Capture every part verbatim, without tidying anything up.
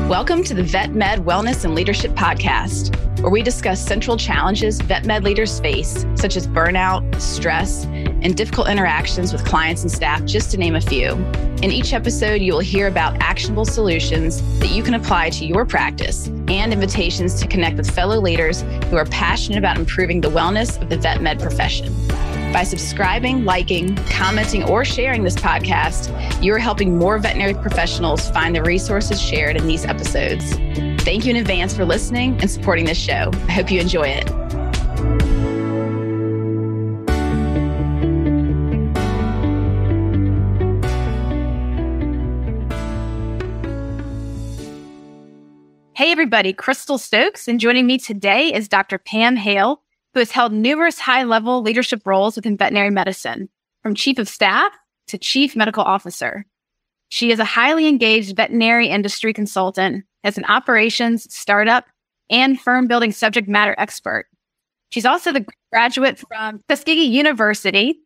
Welcome to the Vet Med Wellness and Leadership Podcast, where we discuss central challenges vet med leaders face, such as burnout, stress, and difficult interactions with clients and staff, just to name a few. In each episode, you will hear about actionable solutions that you can apply to your practice and invitations to connect with fellow leaders who are passionate about improving the wellness of the vet med profession. By subscribing, liking, commenting, or sharing this podcast, you are helping more veterinary professionals find the resources shared in these episodes. Thank you in advance for listening and supporting this show. I hope you enjoy it. Hey everybody, Crystal Stokes, and joining me today is Doctor Pam Hale, who has held numerous high-level leadership roles within veterinary medicine, from chief of staff to chief medical officer. She is a highly engaged veterinary industry consultant, as an operations, startup, and firm-building subject matter expert. She's also the graduate from Tuskegee University,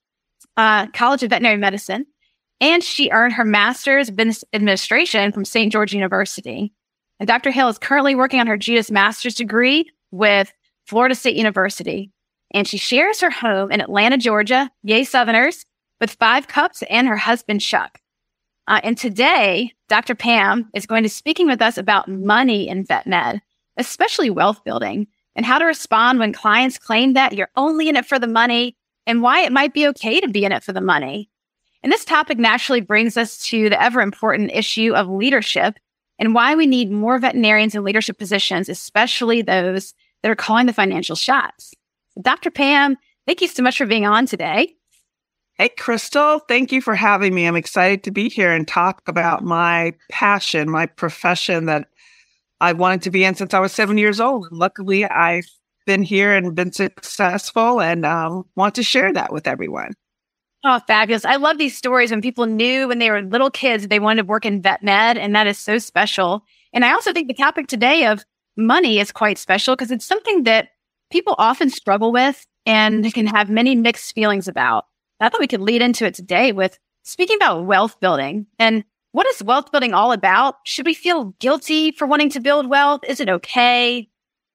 uh, College of Veterinary Medicine, and she earned her master's in business administration from Saint George University. And Doctor Hale is currently working on her Juris Master's degree with Florida State University, and she shares her home in Atlanta, Georgia, yay Southerners, with five cubs and her husband, Chuck. Uh, and today, Doctor Pam is going to be speaking with us about money in vet med, especially wealth building, and how to respond when clients claim that you're only in it for the money and why it might be okay to be in it for the money. And this topic naturally brings us to the ever-important issue of leadership and why we need more veterinarians in leadership positions, especially those that are calling the financial shots. Doctor Pam, thank you so much for being on today. Hey, Crystal, thank you for having me. I'm excited to be here and talk about my passion, my profession that I wanted to be in since I was seven years old. And luckily, I've been here and been successful and um, want to share that with everyone. Oh, fabulous. I love these stories when people knew when they were little kids, they wanted to work in vet med, and that is so special. And I also think the topic today of money is quite special because it's something that people often struggle with and can have many mixed feelings about. I thought we could lead into it today with speaking about wealth building. And what is wealth building all about? Should we feel guilty for wanting to build wealth? Is it okay?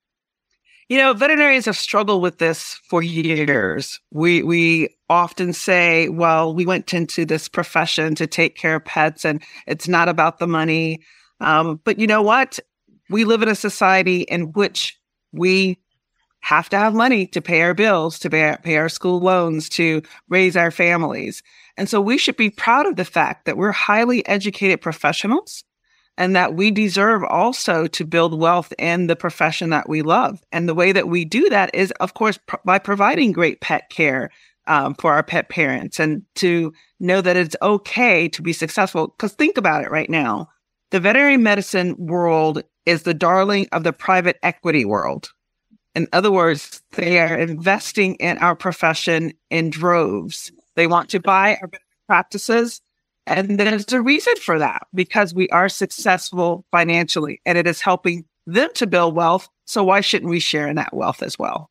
You know, veterinarians have struggled with this for years. We we often say, well, we went into this profession to take care of pets and it's not about the money. Um, but you know what? We live in a society in which we have to have money to pay our bills, to pay our, pay our school loans, to raise our families. And so we should be proud of the fact that we're highly educated professionals and that we deserve also to build wealth in the profession that we love. And the way that we do that is, of course, pr- by providing great pet care um, for our pet parents and to know that it's okay to be successful. Because think about it right now. The veterinary medicine world is the darling of the private equity world. In other words, they are investing in our profession in droves. They want to buy our practices. And there's a reason for that, because we are successful financially and it is helping them to build wealth. So why shouldn't we share in that wealth as well?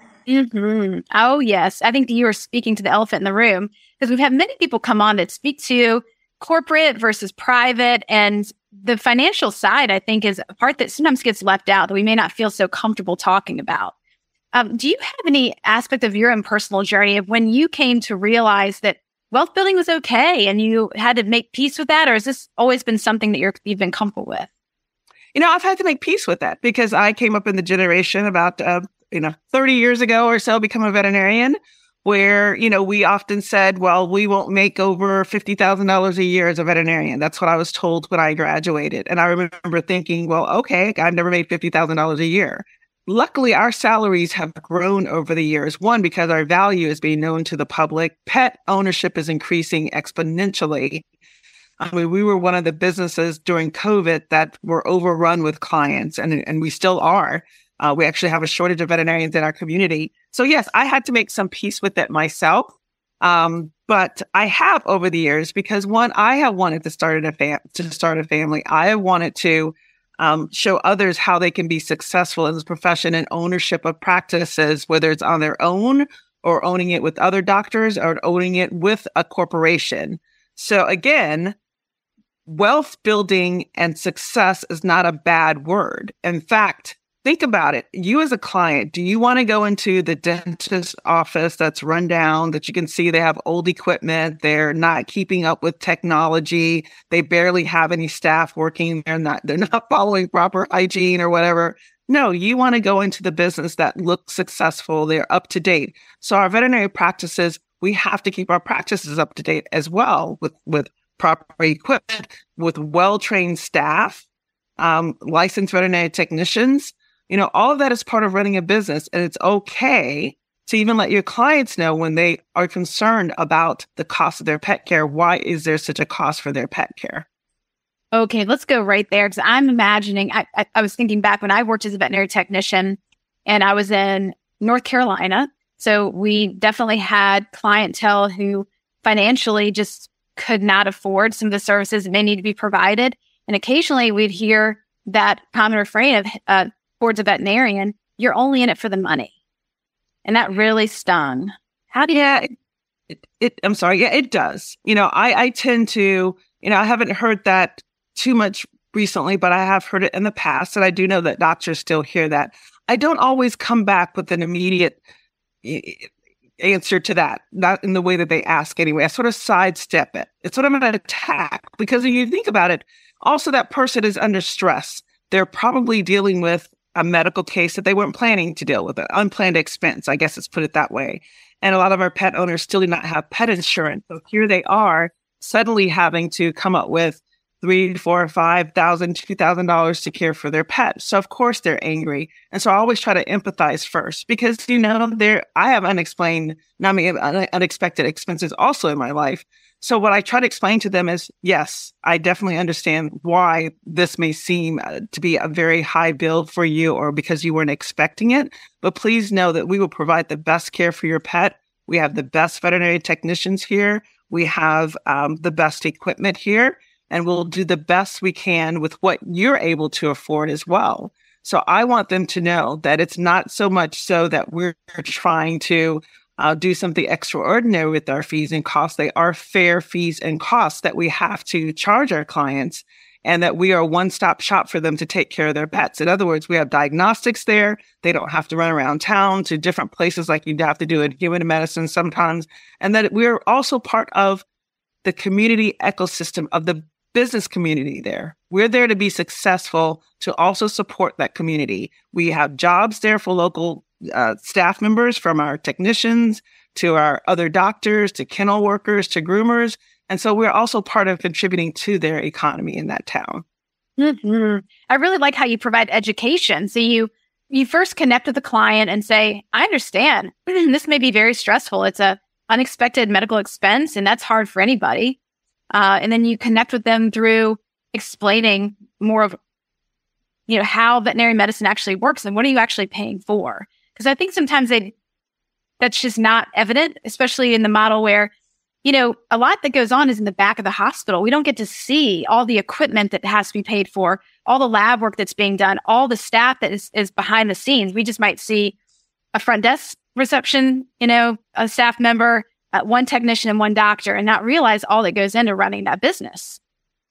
Mm-hmm. Oh, yes. I think that you are speaking to the elephant in the room because we've had many people come on that speak to corporate versus private, and the financial side, I think, is a part that sometimes gets left out that we may not feel so comfortable talking about. Um, do you have any aspect of your own personal journey of when you came to realize that wealth building was okay and you had to make peace with that? Or has this always been something that you're, you've been comfortable with? You know, I've had to make peace with that because I came up in the generation about, uh, you know, thirty years ago or so, become a veterinarian where, you know, we often said, well, we won't make over fifty thousand dollars a year as a veterinarian. That's what I was told when I graduated. And I remember thinking, well, okay, I've never made fifty thousand dollars a year. Luckily, our salaries have grown over the years. One, because our value is being known to the public. Pet ownership is increasing exponentially. I mean, we were one of the businesses during COVID that were overrun with clients, and, and we still are. Uh, we actually have a shortage of veterinarians in our community. So yes, I had to make some peace with it myself. Um, but I have over the years because one, I have wanted to start a fam- to start a family. I have wanted to um, show others how they can be successful in this profession and ownership of practices, whether it's on their own or owning it with other doctors or owning it with a corporation. So again, wealth building and success is not a bad word. In fact, think about it. You as a client, do you want to go into the dentist's office that's run down, that you can see they have old equipment, they're not keeping up with technology, they barely have any staff working, they're not, they're not following proper hygiene or whatever? No, you want to go into the business that looks successful, they're up to date. So our veterinary practices, we have to keep our practices up to date as well with, with proper equipment, with well-trained staff, um, licensed veterinary technicians. You know, all of that is part of running a business, and it's okay to even let your clients know when they are concerned about the cost of their pet care. Why is there such a cost for their pet care? Okay, let's go right there, because I'm imagining, I, I, I was thinking back when I worked as a veterinary technician and I was in North Carolina. So we definitely had clientele who financially just could not afford some of the services that may need to be provided. And occasionally we'd hear that common refrain of uh, towards a veterinarian, you're only in it for the money. And that really stung. How do you... Yeah, it, it, it, I'm sorry. Yeah, it does. You know, I, I tend to, you know, I haven't heard that too much recently, but I have heard it in the past. And I do know that doctors still hear that. I don't always come back with an immediate answer to that, not in the way that they ask anyway. I sort of sidestep it. It's what I'm going to attack, because when you think about it, also that person is under stress. They're probably dealing with a medical case that they weren't planning to deal with, an unplanned expense, I guess let's put it that way. And a lot of our pet owners still do not have pet insurance. So here they are suddenly having to come up with three, four, five thousand, two thousand dollars to care for their pet. So of course they're angry. And so I always try to empathize first, because, you know, there I have unexplained, I mean, unexpected expenses also in my life. So what I try to explain to them is, yes, I definitely understand why this may seem uh, to be a very high bill for you, or because you weren't expecting it. But please know that we will provide the best care for your pet. We have the best veterinary technicians here. We have um, the best equipment here, and we'll do the best we can with what you're able to afford as well. So I want them to know that it's not so much so that we're trying to Uh, do something extraordinary with our fees and costs. They are fair fees and costs that we have to charge our clients, and that we are a one-stop shop for them to take care of their pets. In other words, we have diagnostics there. They don't have to run around town to different places like you'd have to do in human medicine sometimes. And that we're also part of the community ecosystem of the business community there. We're there to be successful, to also support that community. We have jobs there for local Uh, staff members, from our technicians to our other doctors, to kennel workers, to groomers. And so we're also part of contributing to their economy in that town. Mm-hmm. I really like how you provide education. So you, you first connect with the client and say, I understand this may be very stressful. It's a unexpected medical expense, and that's hard for anybody. Uh, and then you connect with them through explaining more of, you know, how veterinary medicine actually works and what are you actually paying for? Because I think sometimes they, that's just not evident, especially in the model where, you know, a lot that goes on is in the back of the hospital. We don't get to see all the equipment that has to be paid for, all the lab work that's being done, all the staff that is, is behind the scenes. We just might see a front desk reception, you know, a staff member, uh, one technician and one doctor, and not realize all that goes into running that business.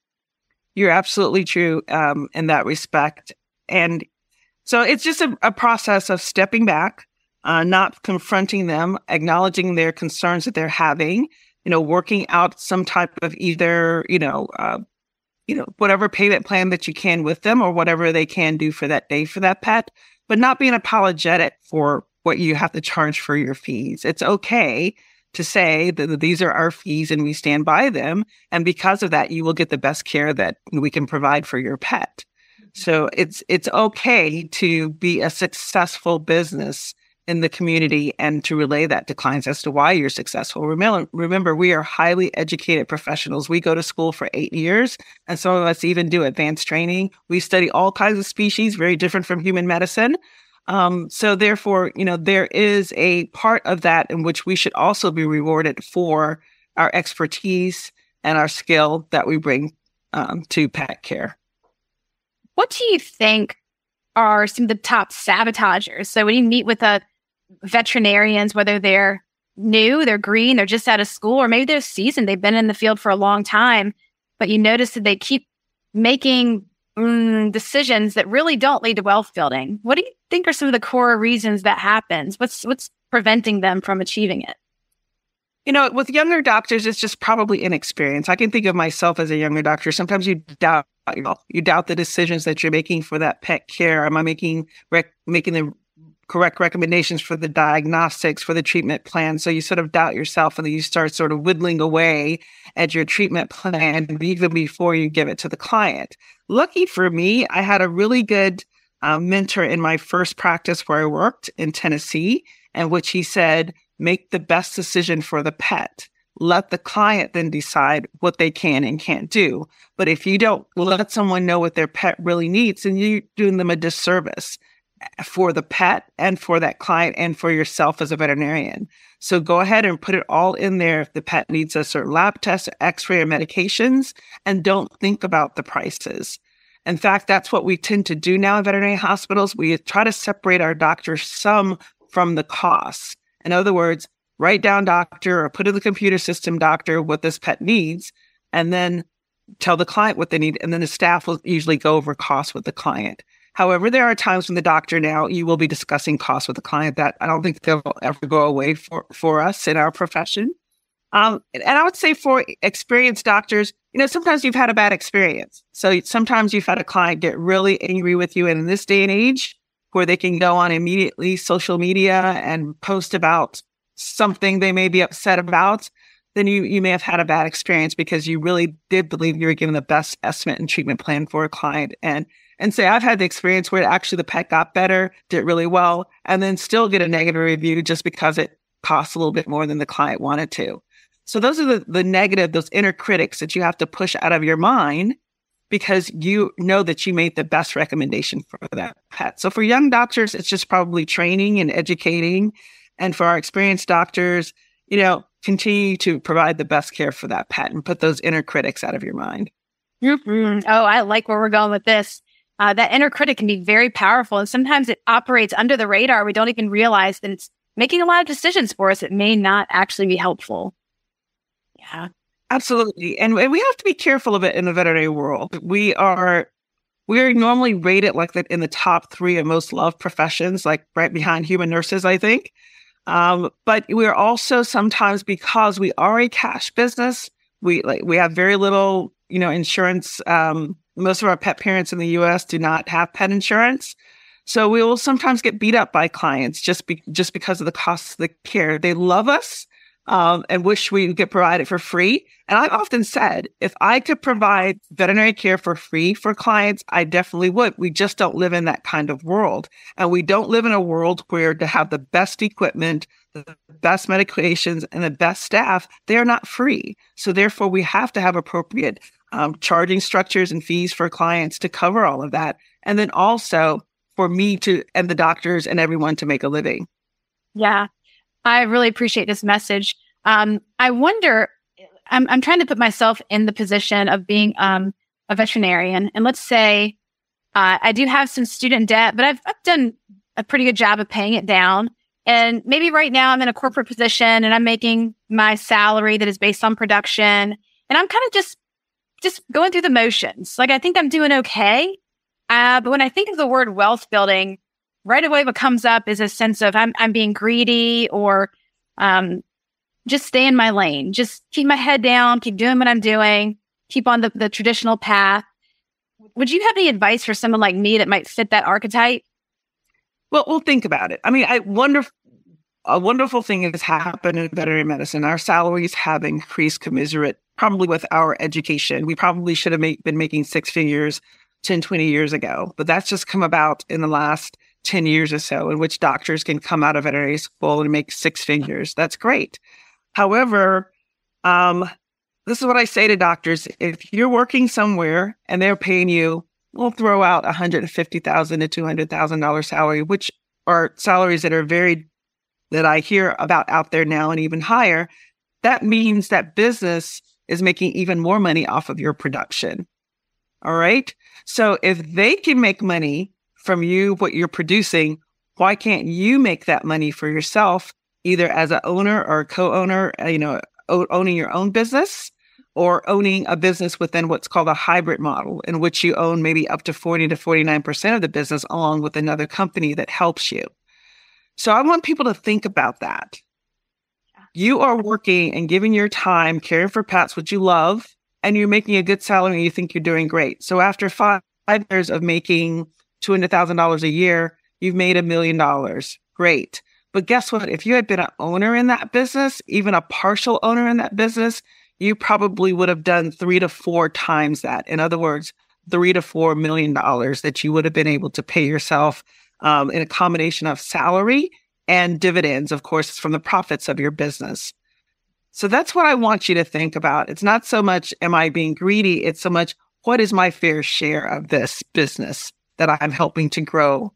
You're absolutely true um, in that respect. And so it's just a, a process of stepping back, uh, not confronting them, acknowledging their concerns that they're having, you know, working out some type of either, you know, uh, you know, whatever payment plan that you can with them, or whatever they can do for that day for that pet, but not being apologetic for what you have to charge for your fees. It's okay to say that these are our fees and we stand by them. And because of that, you will get the best care that we can provide for your pet. So it's it's okay to be a successful business in the community and to relay that to clients as to why you're successful. Remember, remember, we are highly educated professionals. We go to school for eight years, and some of us even do advanced training. We study all kinds of species, very different from human medicine. Um, so therefore, you know, there is a part of that in which we should also be rewarded for our expertise and our skill that we bring um, to pet care. What do you think are some of the top sabotagers? So when you meet with a veterinarians, whether they're new, they're green, they're just out of school, or maybe they're seasoned, they've been in the field for a long time, but you notice that they keep making mm, decisions that really don't lead to wealth building. What do you think are some of the core reasons that happens? What's what's preventing them from achieving it? You know, with younger doctors, it's just probably inexperience. I can think of myself as a younger doctor. Sometimes you doubt, you know, you doubt the decisions that you're making for that pet care. Am I making rec- making the correct recommendations for the diagnostics, for the treatment plan? So you sort of doubt yourself, and then you start sort of whittling away at your treatment plan even before you give it to the client. Lucky for me, I had a really good um, mentor in my first practice where I worked in Tennessee, in which he said, make the best decision for the pet. Let the client then decide what they can and can't do. But if you don't let someone know what their pet really needs, then you're doing them a disservice for the pet and for that client and for yourself as a veterinarian. So go ahead and put it all in there if the pet needs a certain lab test, x-ray, or medications, and don't think about the prices. In fact, that's what we tend to do now in veterinary hospitals. We try to separate our doctors some from the costs. In other words, write down doctor or put in the computer system doctor what this pet needs, and then tell the client what they need. And then the staff will usually go over costs with the client. However, there are times when the doctor now, you will be discussing costs with the client that I don't think they'll ever go away for, for us in our profession. Um, and I would say for experienced doctors, you know, sometimes you've had a bad experience. So sometimes you've had a client get really angry with you. And in this day and age, where they can go on immediately social media and post about something they may be upset about, then you, you may have had a bad experience because you really did believe you were given the best estimate and treatment plan for a client. And and say, I've had the experience where actually the pet got better, did really well, and then still get a negative review just because it costs a little bit more than the client wanted to. So those are the, the negative, those inner critics that you have to push out of your mind, because you know that you made the best recommendation for that pet. So for young doctors, it's just probably training and educating. And for our experienced doctors, you know, continue to provide the best care for that pet and put those inner critics out of your mind. Mm-hmm. Oh, I like where we're going with this. Uh, that inner critic can be very powerful. And sometimes it operates under the radar. We don't even realize that it's making a lot of decisions for us that may not actually be helpful. Yeah. Absolutely. And we have to be careful of it in the veterinary world. We are we are normally rated like that in the top three of most loved professions, like right behind human nurses, I think. Um, but we're also sometimes, because we are a cash business, we like we have very little, you know, insurance. Um, most of our pet parents in the U S do not have pet insurance. So we will sometimes get beat up by clients just be, just because of the cost of the care. They love us. Um, and wish we could provide it for free. And I've often said, if I could provide veterinary care for free for clients, I definitely would. We just don't live in that kind of world. And we don't live in a world where to have the best equipment, the best medications, and the best staff, they are not free. So therefore, we have to have appropriate um, charging structures and fees for clients to cover all of that. And then also for me to, and the doctors and everyone to make a living. Yeah. I really appreciate this message. Um, I wonder, I'm, I'm trying to put myself in the position of being um, a veterinarian. And let's say uh, I do have some student debt, but I've, I've done a pretty good job of paying it down. And maybe right now I'm in a corporate position and I'm making my salary that is based on production. And I'm kind of just, just going through the motions. Like, I think I'm doing okay. Uh, but when I think of the word wealth building, right away, what comes up is a sense of I'm I'm being greedy, or um, just stay in my lane. Just keep my head down, keep doing what I'm doing, keep on the, the traditional path. Would you have any advice for someone like me that might fit that archetype? Well, we'll think about it. I mean, I wonder, a wonderful thing has happened in veterinary medicine. Our salaries have increased commensurate, probably with our education. We probably should have make, been making six figures ten, twenty years ago, but that's just come about in the last ten years or so, in which doctors can come out of veterinary school and make six figures. That's great. However, um, this is what I say to doctors. If you're working somewhere and they're paying you, we'll throw out one hundred fifty thousand dollars to two hundred thousand dollars salary, which are salaries that are very, that I hear about out there now and even higher. That means that business is making even more money off of your production. All right. So if they can make money from you, what you're producing, why can't you make that money for yourself, either as an owner or a co-owner, you know, o- owning your own business, or owning a business within what's called a hybrid model, in which you own maybe up to forty to forty-nine percent of the business along with another company that helps you. So I want people to think about that. You are working and giving your time, caring for pets, which you love, and you're making a good salary and you think you're doing great. So after five years of making two hundred thousand dollars a year, you've made a million dollars. Great. But guess what? If you had been an owner in that business, even a partial owner in that business, you probably would have done three to four times that. In other words, three to four million dollars that you would have been able to pay yourself um, in a combination of salary and dividends, of course, from the profits of your business. So that's what I want you to think about. It's not so much, am I being greedy? It's so much, what is my fair share of this business that I'm helping to grow?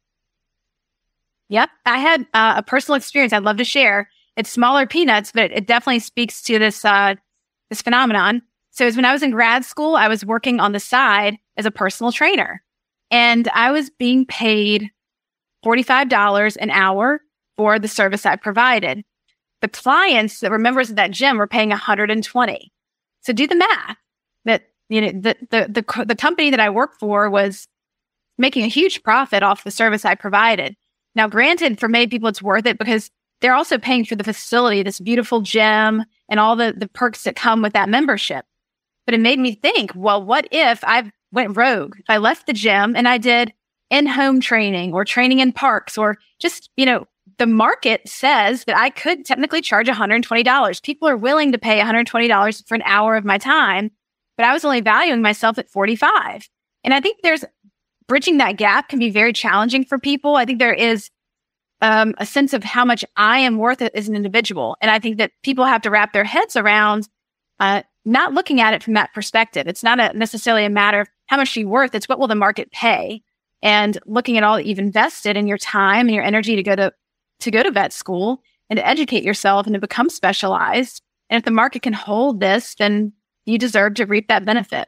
Yep. I had uh, a personal experience I'd love to share. It's smaller peanuts, but it definitely speaks to this uh, this phenomenon. So it was when I was in grad school, I was working on the side as a personal trainer. And I was being paid forty-five dollars an hour for the service I provided. The clients that were members of that gym were paying one hundred twenty dollars. So do the math. That, you know, the, the, the, the company that I worked for was making a huge profit off the service I provided. Now, granted, for many people, it's worth it because they're also paying for the facility, this beautiful gym, and all the, the perks that come with that membership. But it made me think, well, what if I went rogue? If I left the gym and I did in-home training or training in parks, or just, you know, the market says that I could technically charge one hundred twenty dollars. People are willing to pay one hundred twenty dollars for an hour of my time, but I was only valuing myself at forty-five dollars. And I think there's bridging that gap can be very challenging for people. I think there is um, a sense of how much I am worth as an individual. And I think that people have to wrap their heads around uh, not looking at it from that perspective. It's not a, necessarily a matter of how much you're worth. It's what will the market pay? And looking at all that you've invested in your time and your energy to go to, to go to vet school and to educate yourself and to become specialized. And if the market can hold this, then you deserve to reap that benefit.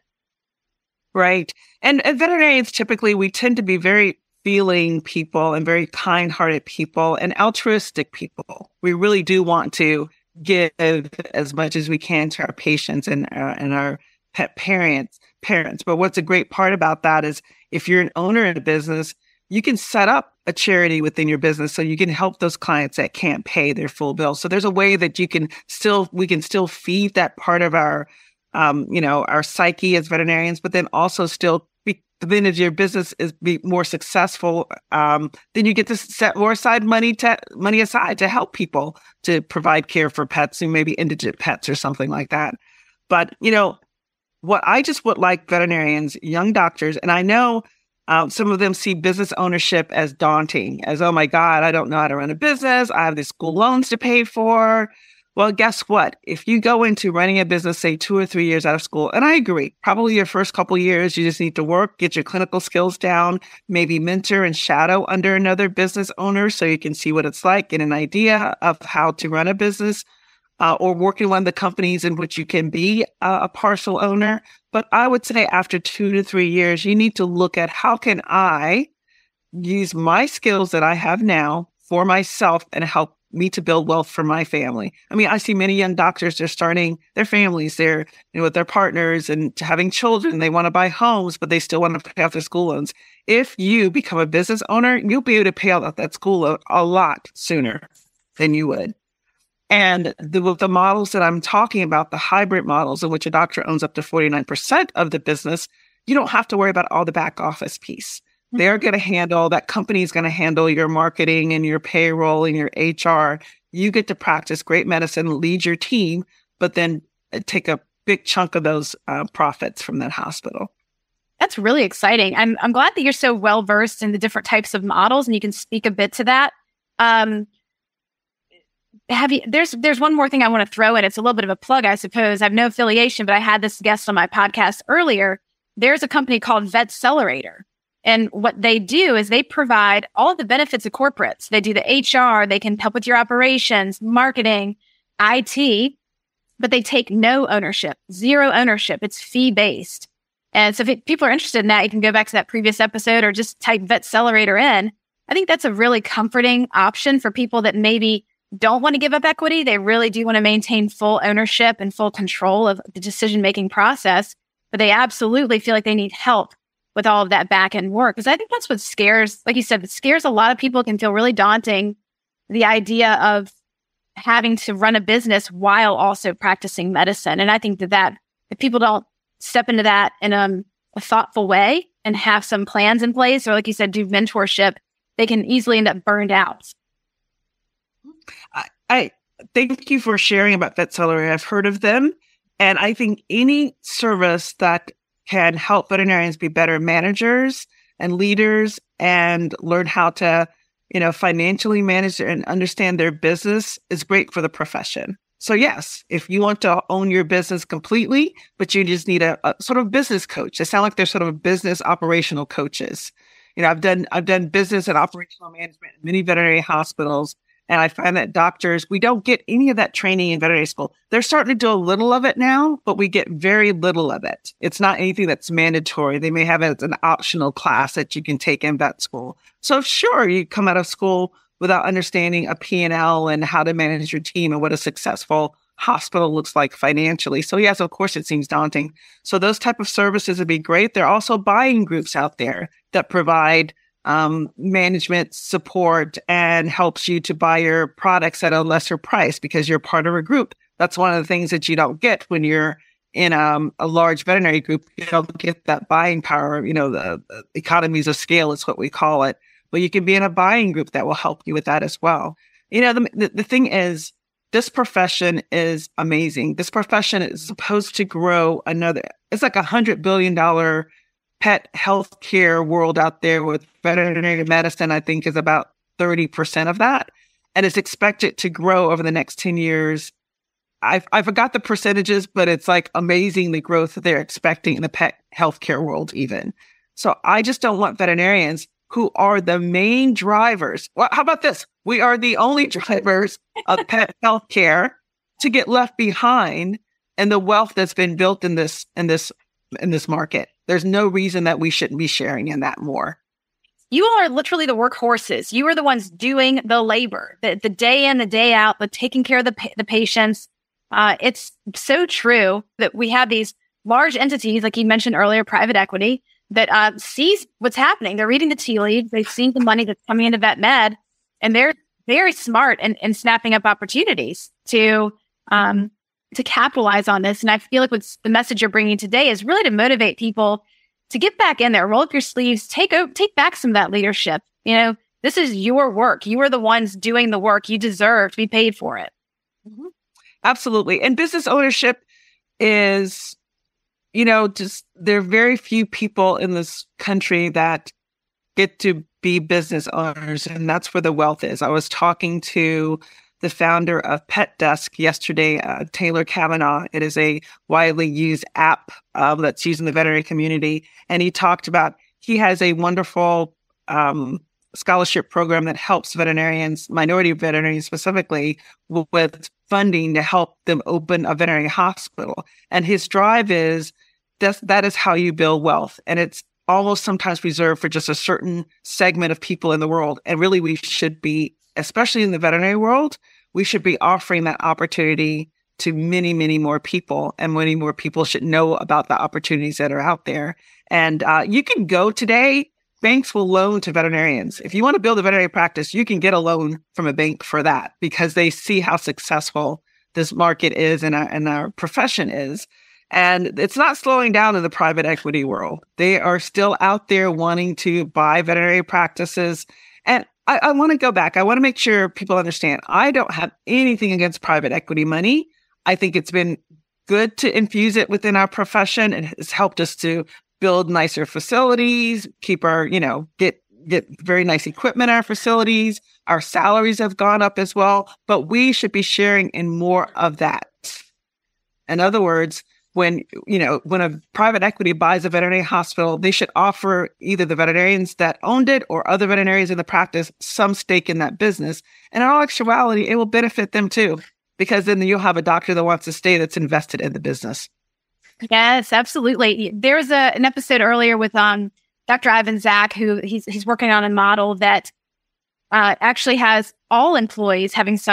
Right. And, and veterinarians, typically, we tend to be very feeling people and very kind-hearted people and altruistic people. We really do want to give as much as we can to our patients and, uh, and our pet parents, parents. But what's a great part about that is if you're an owner in a business, you can set up a charity within your business so you can help those clients that can't pay their full bill. So there's a way that you can still, we can still feed that part of our Um, you know, our psyche as veterinarians, but then also still, be, then as your business is be more successful, um, then you get to set more aside money to money aside to help people to provide care for pets who may be indigent pets or something like that. But you know, what I just would like veterinarians, young doctors, and I know um, some of them see business ownership as daunting, as oh my God, I don't know how to run a business. I have these school loans to pay for. Well, guess what? If you go into running a business, say two or three years out of school, and I agree, probably your first couple of years, you just need to work, get your clinical skills down, maybe mentor and shadow under another business owner so you can see what it's like, get an idea of how to run a business, uh, or work in one of the companies in which you can be uh, a partial owner. But I would say after two to three years, you need to look at how can I use my skills that I have now for myself and help me to build wealth for my family. I mean, I see many young doctors, they're starting their families, they're you know, with their partners and having children. They want to buy homes, but they still want to pay off their school loans. If you become a business owner, you'll be able to pay off that school loan a lot sooner than you would. And the, the models that I'm talking about, the hybrid models in which a doctor owns up to forty-nine percent of the business, you don't have to worry about all the back office piece. They're going to handle, that company is going to handle your marketing and your payroll and your H R. You get to practice great medicine, lead your team, but then take a big chunk of those uh, profits from that hospital. That's really exciting. I'm I'm glad that you're so well versed in the different types of models and you can speak a bit to that. Um, have you? There's there's one more thing I want to throw in. It's a little bit of a plug, I suppose. I have no affiliation, but I had this guest on my podcast earlier. There's a company called Vetcelerator. And what they do is they provide all of the benefits of corporates. They do the H R, they can help with your operations, marketing, I T, but they take no ownership, zero ownership. It's fee-based. And so if people are interested in that, you can go back to that previous episode or just type Vetcelerator in. I think that's a really comforting option for people that maybe don't want to give up equity. They really do want to maintain full ownership and full control of the decision-making process, but they absolutely feel like they need help with all of that back-end work. Because I think that's what scares, like you said, it scares a lot of people. It can feel really daunting, the idea of having to run a business while also practicing medicine. And I think that, that if people don't step into that in um, a thoughtful way and have some plans in place, or like you said, do mentorship, they can easily end up burned out. I, I thank you for sharing about VetCelery. I've heard of them. And I think any service that can help veterinarians be better managers and leaders and learn how to, you know, financially manage and understand their business is great for the profession. So yes, if you want to own your business completely, but you just need a, a sort of business coach. They sound like they're sort of business operational coaches. You know, I've done I've done business and operational management in many veterinary hospitals. And I find that doctors, we don't get any of that training in veterinary school. They're starting to do a little of it now, but we get very little of it. It's not anything that's mandatory. They may have it as an optional class that you can take in vet school. So sure, you come out of school without understanding a P and L and how to manage your team and what a successful hospital looks like financially. So yes, of course, it seems daunting. So those type of services would be great. There are also buying groups out there that provide um, management support and helps you to buy your products at a lesser price because you're part of a group. That's one of the things that you don't get when you're in um, a large veterinary group. You don't get that buying power. You know, the, the economies of scale is what we call it. But you can be in a buying group that will help you with that as well. You know, the, the, the thing is, this profession is amazing. This profession is supposed to grow another, it's like a hundred billion dollar pet healthcare world out there, with veterinary medicine, I think, is about thirty percent of that. And it's expected to grow over the next ten years. I I forgot the percentages, but it's like amazing the growth that they're expecting in the pet healthcare world even. So I just don't want veterinarians who are the main drivers. Well, how about this? We are the only drivers of pet healthcare to get left behind in the wealth that's been built in this in this in this market. There's no reason that we shouldn't be sharing in that more. You all are literally the workhorses. You are the ones doing the labor, the, the day in, the day out, the taking care of the pa- the patients. Uh, it's so true that we have these large entities, like you mentioned earlier, private equity, that uh, sees what's happening. They're reading the tea leaves. They've seen the money that's coming into vet med, and they're very smart in, in snapping up opportunities to um, to capitalize on this. And I feel like what's the message you're bringing today is really to motivate people to get back in there, roll up your sleeves, take over, take back some of that leadership. You know, this is your work. You are the ones doing the work. You deserve to be paid for it. Mm-hmm. Absolutely. And business ownership is, you know, just there are very few people in this country that get to be business owners, and that's where the wealth is. I was talking to the founder of Pet Desk yesterday, uh, Taylor Kavanaugh. It is a widely used app uh, that's used in the veterinary community. And he talked about, he has a wonderful um, scholarship program that helps veterinarians, minority veterinarians specifically, w- with funding to help them open a veterinary hospital. And his drive is, that's, that is how you build wealth. And it's almost sometimes reserved for just a certain segment of people in the world. And really, we should be, especially in the veterinary world, we should be offering that opportunity to many, many more people, and many more people should know about the opportunities that are out there. And uh, you can go today, banks will loan to veterinarians. If you want to build a veterinary practice, you can get a loan from a bank for that, because they see how successful this market is and our, and our profession is. And it's not slowing down in the private equity world. They are still out there wanting to buy veterinary practices. And I, I want to go back. I want to make sure people understand, I don't have anything against private equity money. I think it's been good to infuse it within our profession. It has helped us to build nicer facilities, keep our, you know, get, get very nice equipment in our facilities. Our salaries have gone up as well, but we should be sharing in more of that. In other words, when, you know, when a private equity buys a veterinary hospital, they should offer either the veterinarians that owned it or other veterinarians in the practice some stake in that business. And in all actuality, it will benefit them too, because then you'll have a doctor that wants to stay that's invested in the business. Yes, absolutely. There was a, an episode earlier with um, Doctor Ivan Zak, who he's he's working on a model that uh, actually has all employees having some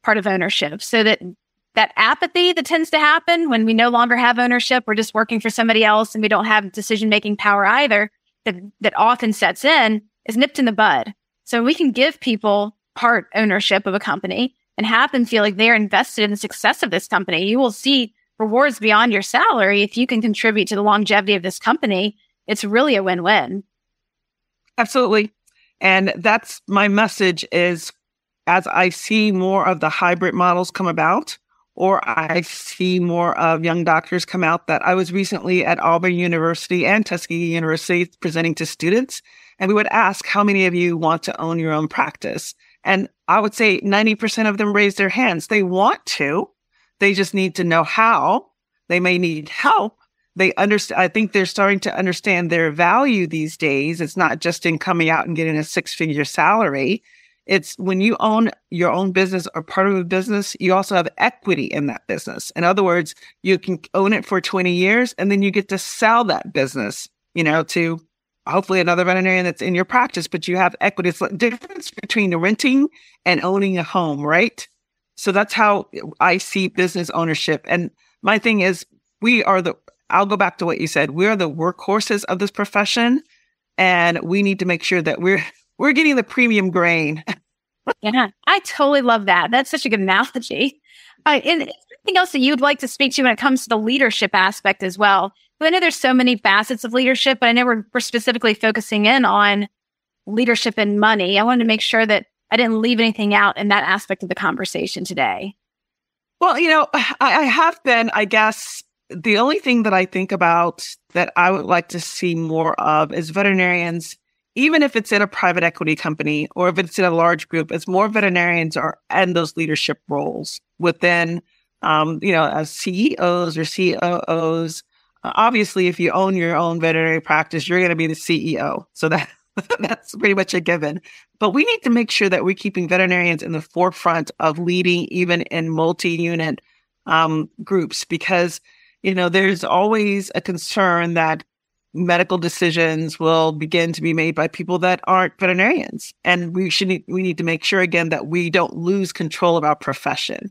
part of ownership, so that that apathy that tends to happen when we no longer have ownership, we're just working for somebody else and we don't have decision-making power either, that, that often sets in, is nipped in the bud. So we can give people part ownership of a company and have them feel like they're invested in the success of this company. You will see rewards beyond your salary if you can contribute to the longevity of this company. It's really a win-win. Absolutely. And that's my message is, as I see more of the hybrid models come about, or I see more of young doctors come out, that I was recently at Auburn University and Tuskegee University presenting to students, and we would ask, how many of you want to own your own practice? And I would say ninety percent of them raise their hands. They want to, they just need to know how. They may need help. They understand. I think they're starting to understand their value these days. It's not just in coming out and getting a six-figure salary. It's when you own your own business or part of a business, you also have equity in that business. In other words, you can own it for twenty years and then you get to sell that business, you know, to hopefully another veterinarian that's in your practice, but you have equity. It's the difference between renting and owning a home, right? So that's how I see business ownership. And my thing is, we are the, I'll go back to what you said. We are the workhorses of this profession, and we need to make sure that we're, we're getting the premium grain. Yeah, I totally love that. That's such a good analogy. Uh, and anything else that you'd like to speak to when it comes to the leadership aspect as well? I know there's so many facets of leadership, but I know we're, we're specifically focusing in on leadership and money. I wanted to make sure that I didn't leave anything out in that aspect of the conversation today. Well, you know, I, I have been, I guess, the only thing that I think about that I would like to see more of is veterinarians, even if it's in a private equity company or if it's in a large group, as more veterinarians are in those leadership roles within, um, you know, as C E Os or C O Os. Uh, obviously, if you own your own veterinary practice, you're going to be the C E O. So that that's pretty much a given. But we need to make sure that we're keeping veterinarians in the forefront of leading, even in multi-unit um, groups, because, you know, there's always a concern that medical decisions will begin to be made by people that aren't veterinarians. And we should need, we need to make sure, again, that we don't lose control of our profession.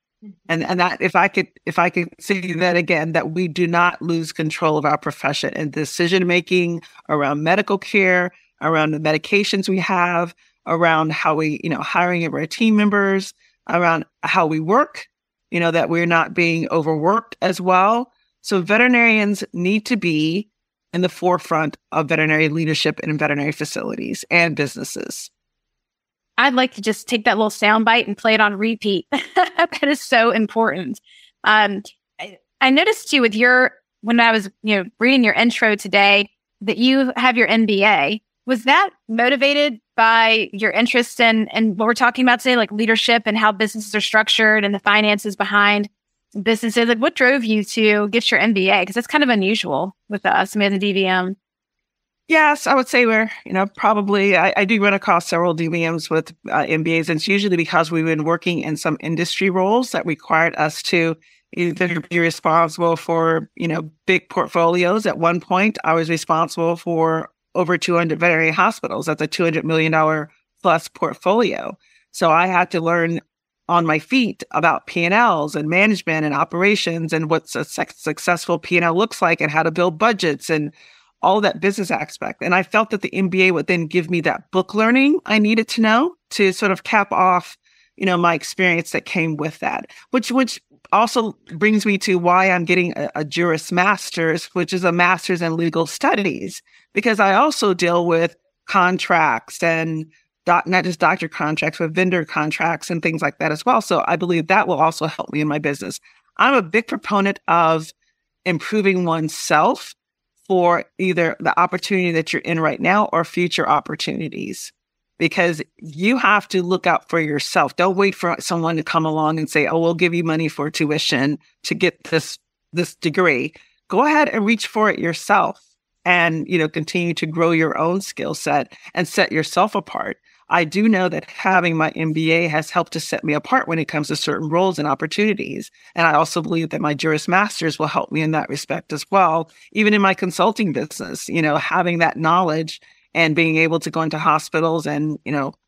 And and that if I could if I could say that again, that we do not lose control of our profession and decision making around medical care, around the medications we have, around how we, you know, hiring of our team members, around how we work, you know, that we're not being overworked as well. So veterinarians need to be in the forefront of veterinary leadership in veterinary facilities and businesses. I'd like to just take that little soundbite and play it on repeat. That is so important. Um, I, I noticed too with your, when I was, you know, reading your intro today, that you have your M B A. Was that motivated by your interest in, in what we're talking about today, like leadership and how businesses are structured and the finances behind businesses? Like, what drove you to get your M B A? Because that's kind of unusual with us, me as a D V M. Yes, I would say we're, you know, probably, I, I do run across several D V Ms with uh, M B As, and it's usually because we've been working in some industry roles that required us to either be responsible for, you know, big portfolios. At one point, I was responsible for over two hundred veterinary hospitals. That's a two hundred million dollars plus portfolio. So I had to learn on my feet about P and Ls and management and operations and what a successful P and L looks like and how to build budgets and all that business aspect. And I felt that the M B A would then give me that book learning I needed to know to sort of cap off, you know, my experience that came with that, which, which also brings me to why I'm getting a, a Juris Masters, which is a master's in legal studies, because I also deal with contracts and doc, not just doctor contracts, but vendor contracts and things like that as well. So I believe that will also help me in my business. I'm a big proponent of improving oneself for either the opportunity that you're in right now or future opportunities, because you have to look out for yourself. Don't wait for someone to come along and say, oh, we'll give you money for tuition to get this, this degree. Go ahead and reach for it yourself and, you know, continue to grow your own skill set and set yourself apart. I do know that having my M B A has helped to set me apart when it comes to certain roles and opportunities. And I also believe that my Juris Masters will help me in that respect as well. Even in my consulting business, you know, having that knowledge and being able to go into hospitals and, you know,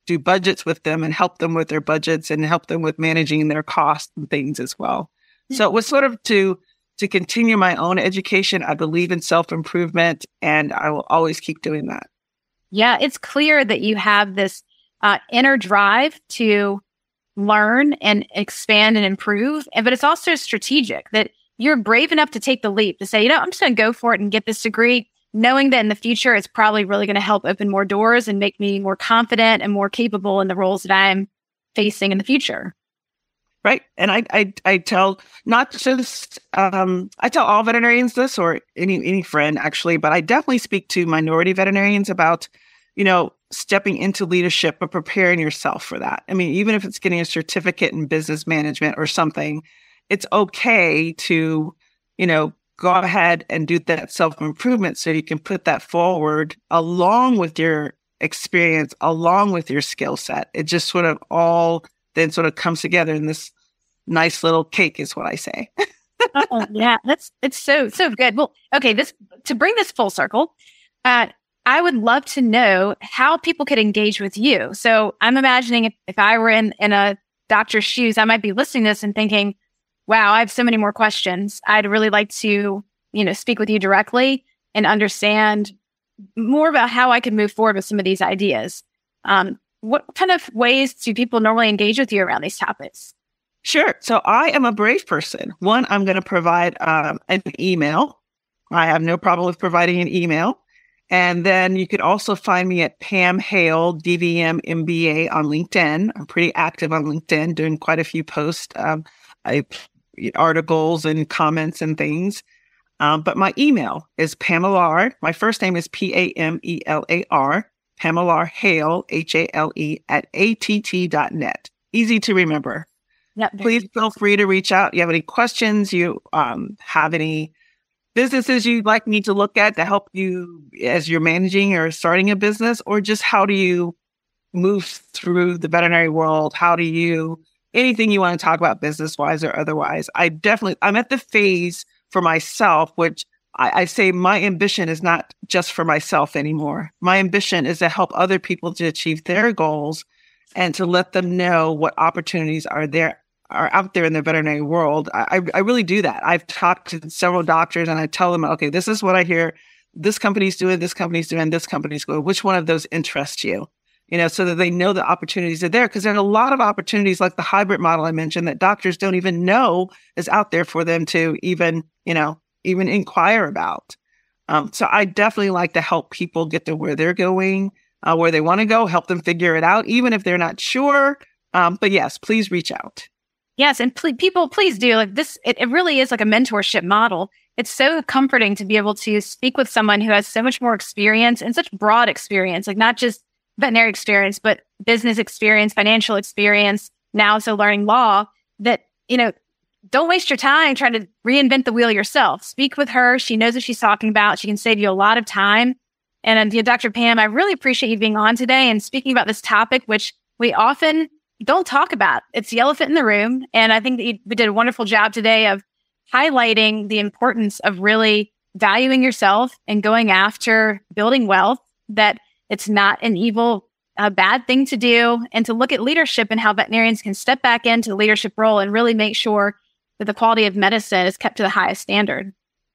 do budgets with them and help them with their budgets and help them with managing their costs and things as well. So it was sort of to to continue my own education. I believe in self-improvement, and I will always keep doing that. Yeah, it's clear that you have this uh, inner drive to learn and expand and improve. And, but it's also strategic that you're brave enough to take the leap to say, you know, I'm just going to go for it and get this degree, knowing that in the future, it's probably really going to help open more doors and make me more confident and more capable in the roles that I'm facing in the future. Right. And I, I, I tell not just, um, I tell all veterinarians this, or any, any friend actually, but I definitely speak to minority veterinarians about, you know, stepping into leadership, but preparing yourself for that. I mean, even if it's getting a certificate in business management or something, it's okay to, you know, go ahead and do that self-improvement so you can put that forward along with your experience, along with your skill set. It just sort of all then sort of comes together in this nice little cake is what I say. Oh, yeah, that's it's so, so good. Well, okay, this to bring this full circle, uh, I would love to know how people could engage with you. So I'm imagining if, if I were in, in a doctor's shoes, I might be listening to this and thinking, wow, I have so many more questions. I'd really like to, you know, speak with you directly and understand more about how I could move forward with some of these ideas. Um, what kind of ways do people normally engage with you around these topics? Sure. So I am a brave person. One, I'm going to provide um, an email. I have no problem with providing an email. And then you could also find me at Pam Hale, D V M M B A on LinkedIn. I'm pretty active on LinkedIn, doing quite a few posts, um, I articles and comments and things. Um, but my email is Pamelar. My first name is P A M E L A R, Pamelar Hale, H A L E, at A T T dot net. Easy to remember. Yep. Please feel free to reach out. You have any questions, you um, have any businesses you'd like me to look at to help you as you're managing or starting a business, or just how do you move through the veterinary world? How do you, anything you want to talk about business-wise or otherwise. I definitely, I'm at the phase for myself, which I, I say my ambition is not just for myself anymore. My ambition is to help other people to achieve their goals and to let them know what opportunities are there are out there in the veterinary world. I, I really do that. I've talked to several doctors and I tell them, okay, this is what I hear. This company's doing, this company's doing, this company's doing. Which one of those interests you? You know, so that they know the opportunities are there. Because there are a lot of opportunities like the hybrid model I mentioned that doctors don't even know is out there for them to even, you know, even inquire about. Um, so I definitely like to help people get to where they're going, uh, where they want to go, help them figure it out, even if they're not sure. Um, but yes, please reach out. Yes. And pl- people, please do like this. It, it really is like a mentorship model. It's so comforting to be able to speak with someone who has so much more experience and such broad experience, like not just veterinary experience, but business experience, financial experience, now also learning law, that, you know, don't waste your time trying to reinvent the wheel yourself. Speak with her. She knows what she's talking about. She can save you a lot of time. And uh, Doctor Pam, I really appreciate you being on today and speaking about this topic, which we often don't talk about. It's the elephant in the room. And I think that you did a wonderful job today of highlighting the importance of really valuing yourself and going after building wealth, that it's not an evil, a bad thing to do, and to look at leadership and how veterinarians can step back into the leadership role and really make sure that the quality of medicine is kept to the highest standard.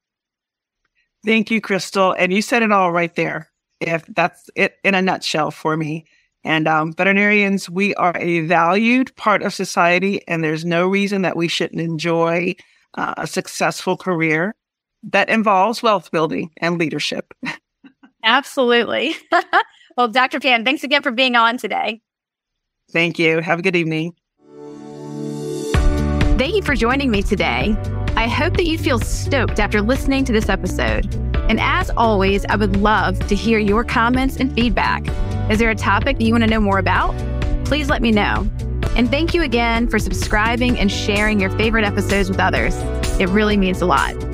Thank you, Crystal. And you said it all right there. If that's it in a nutshell for me. And um, veterinarians, we are a valued part of society, and there's no reason that we shouldn't enjoy uh, a successful career that involves wealth building and leadership. Absolutely. Well, Doctor Pam, thanks again for being on today. Thank you. Have a good evening. Thank you for joining me today. I hope that you feel stoked after listening to this episode. And as always, I would love to hear your comments and feedback. Is there a topic that you want to know more about? Please let me know. And thank you again for subscribing and sharing your favorite episodes with others. It really means a lot.